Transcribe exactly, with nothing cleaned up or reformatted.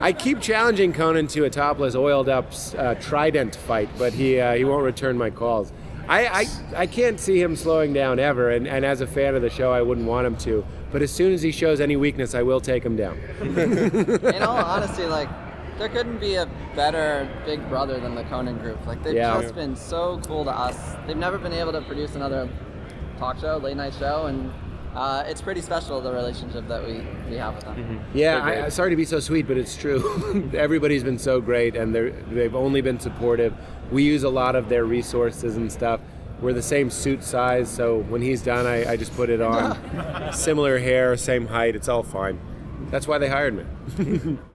I keep challenging Conan to a topless, oiled-up uh, Trident fight, but he uh, he won't return my calls. I, I, I can't see him slowing down ever, and, and as a fan of the show, I wouldn't want him to. But as soon as he shows any weakness, I will take him down. In all honesty, like, there couldn't be a better Big Brother than the Conan Group. Like, they've Yeah. just been so cool to us. They've never been able to produce another talk show, late night show, and uh, it's pretty special, the relationship that we, we have with them. Mm-hmm. Yeah, I, sorry to be so sweet, but it's true. Everybody's been so great, and they're, they've only been supportive. We use a lot of their resources and stuff. We're the same suit size, so when he's done, I, I just put it on. Similar hair, same height, it's all fine. That's why they hired me.